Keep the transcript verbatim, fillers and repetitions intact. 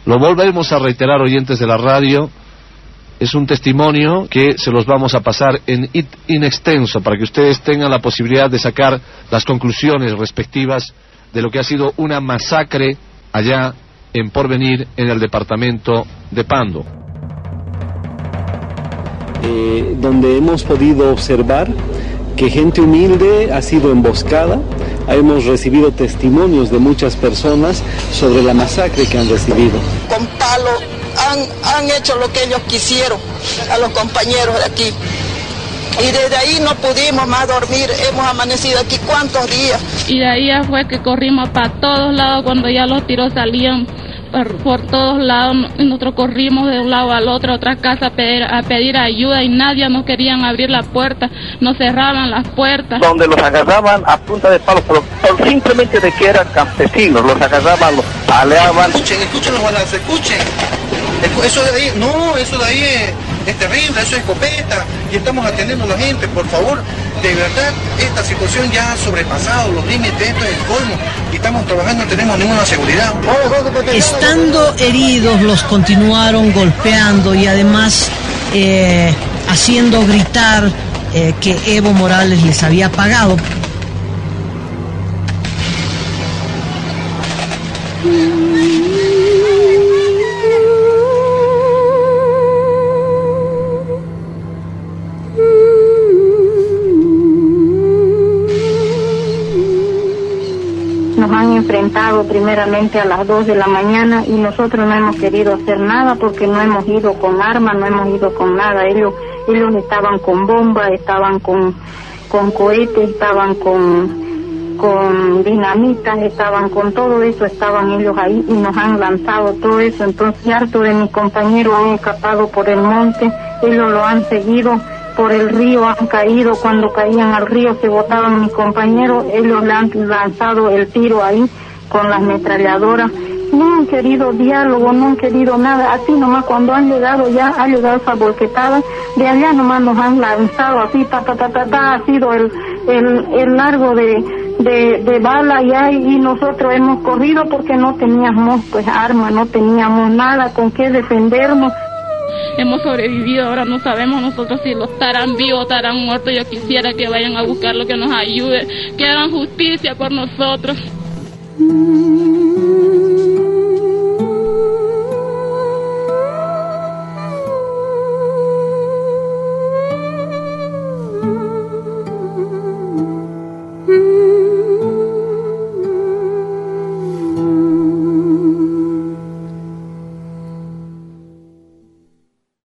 Lo volvemos a reiterar, oyentes de la radio, es un testimonio que se los vamos a pasar en in extenso para que ustedes tengan la posibilidad de sacar las conclusiones respectivas de lo que ha sido una masacre allá en Porvenir, en el departamento de Pando. Eh, donde hemos podido observar que gente humilde ha sido emboscada. Hemos recibido testimonios de muchas personas sobre la masacre que han recibido. Con palo han, han hecho lo que ellos quisieron a los compañeros de aquí. Y desde ahí no pudimos más dormir, hemos amanecido aquí cuántos días. Y de ahí ya fue que corrimos para todos lados cuando ya los tiros salían por, por todos lados. Nosotros corrimos de un lado al otro a otra casa a pedir, a pedir ayuda y nadie nos querían abrir la puerta, nos cerraban las puertas. Donde los agarraban a punta de palos, por, por simplemente de que eran campesinos, los agarraban, los aleaban. Escuchen, escuchen los balazos, escuchen. Eso de ahí, no, eso de ahí es, es terrible, eso es escopeta y estamos atendiendo a la gente, por favor. De verdad, esta situación ya ha sobrepasado los límites, esto es el colmo y estamos trabajando, no tenemos ninguna seguridad. Estando heridos, los continuaron golpeando y además eh, haciendo gritar eh, que Evo Morales les había pagado. Nos han enfrentado primeramente a las dos de la mañana y nosotros no hemos querido hacer nada porque no hemos ido con armas, no hemos ido con nada. Ellos ellos estaban con bombas, estaban con, con cohetes, estaban con, con dinamitas, estaban con todo eso, estaban ellos ahí y nos han lanzado todo eso. Entonces, harto de mis compañeros han escapado por el monte, ellos lo han seguido. Por el río han caído, cuando caían al río se botaban mis compañeros, ellos le han lanzado el tiro ahí con las ametralladoras. No han querido diálogo, no han querido nada, así nomás cuando han llegado ya, ha llegado esa volquetada, de allá nomás nos han lanzado así, ta ta ta ta ta, ha sido el, el, el largo de, de, de bala ya, y nosotros hemos corrido porque no teníamos pues armas, no teníamos nada con qué defendernos. Hemos sobrevivido, ahora no sabemos nosotros si los estarán vivos, estarán muertos. Yo quisiera que vayan a buscarlo, que nos ayude, que hagan justicia por nosotros.